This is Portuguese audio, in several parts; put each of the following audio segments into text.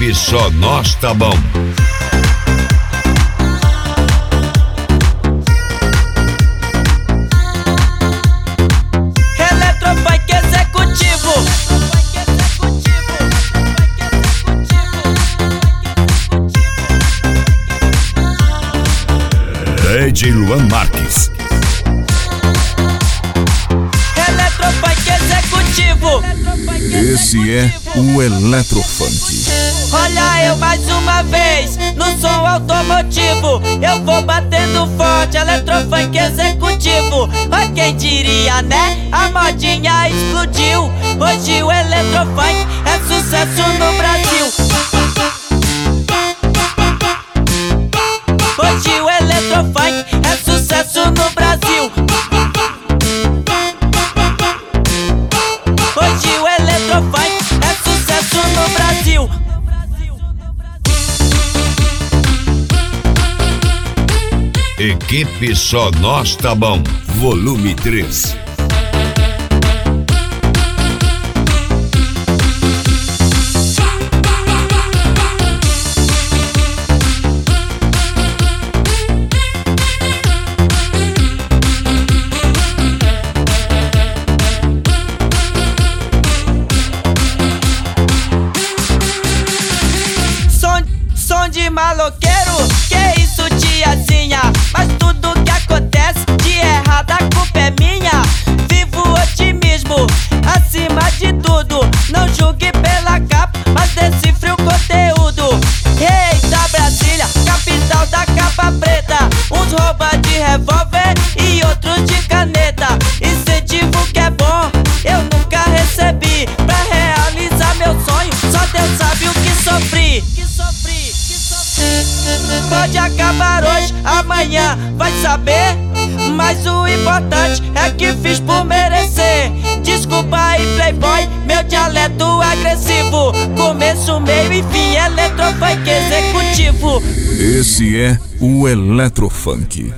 Equipe Só Nós Tá Bom. Eletrofunk executivo. DJ Luan Marques. Eletrofunk executivo. Esse é o Eletrofunk. Olha eu mais uma vez no som automotivo. Eu vou batendo forte, Eletrofunk executivo. Mas quem diria, né? A modinha explodiu. Hoje o Eletrofunk é sucesso no Brasil. Hoje o Eletrofunk é sucesso no Brasil. Hoje o Eletrofunk é sucesso no Brasil. Equipe Só Nós Tá Bom. Volume 3. Som de maloqueiro, que isso tiazinha? Mas tudo que acontece de errado a culpa é minha. Vivo otimismo, acima de tudo. Não julgue pela capa, mas decifre o conteúdo. Eita Brasília, capital da capa preta. Uns roubam de revólver e outros de caneta. Incentivo que é bom, eu nunca recebi. Pra realizar meu sonho, só Deus sabe o que sofri. Pode acabar hoje, amanhã vai saber. Mas o importante é que fiz por merecer. Desculpa aí playboy, meu dialeto agressivo. Começo, meio e fim, Eletrofunk executivo. Esse é o Eletrofunk.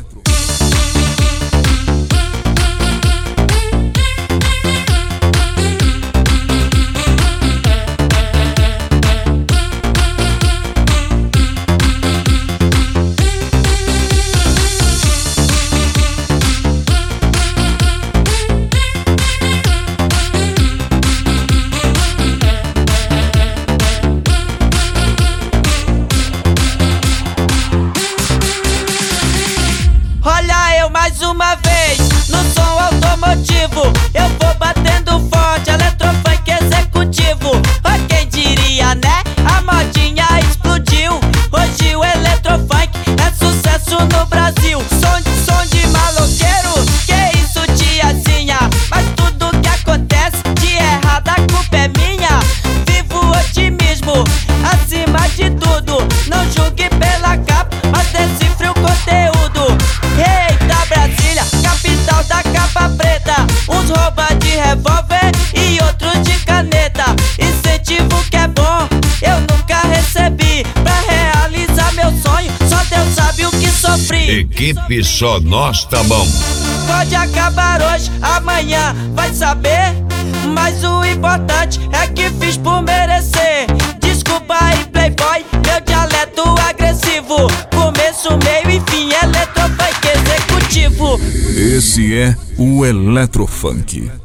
Olha eu mais uma vez no som automotivo. Eu vou batendo forte, Eletrofunk executivo. Oh, quem diria, né? A modinha explodiu. Hoje o Eletrofunk é sucesso no Brasil. Som de maloqueiro, que isso tiazinha? Mas tudo que acontece de errado a culpa é minha. Vivo otimismo, acima de tudo. Não julgue pela capa, mas decifre o conteúdo. Eita Brasília, capital da capa preta. Uns roubam de revólver e outros de caneta. Incentivo que é bom, eu nunca recebi. Pra realizar meu sonho, só Deus sabe o que sofri. Equipe Só Nós Tá Bom. Pode acabar hoje, amanhã vai saber. Mas o importante é que fiz por merecer. Desculpa aí playboy, meu dialeto agressivo. Começo, meio e fim, Eletrofunk executivo. Esse é o Eletrofunk.